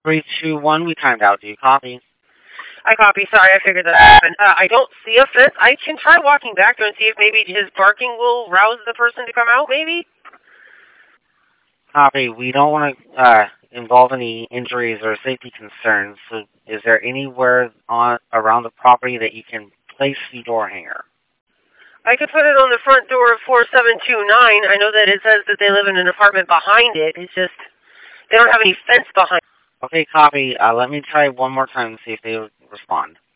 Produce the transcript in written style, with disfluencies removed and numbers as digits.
321, we timed out. Do you copy? I copy. Sorry, I figured that happened. I don't see a fence. I can try walking back there and see if maybe his barking will rouse the person to come out, maybe? Copy. We don't want to involve any injuries or safety concerns, so is there anywhere around the property that you can place the door hanger? I could put it on the front door of 4729. I know that it says that they live in an apartment behind it. It's just, they don't have any fence behind it. Okay, copy. Let me try one more time and see if they respond.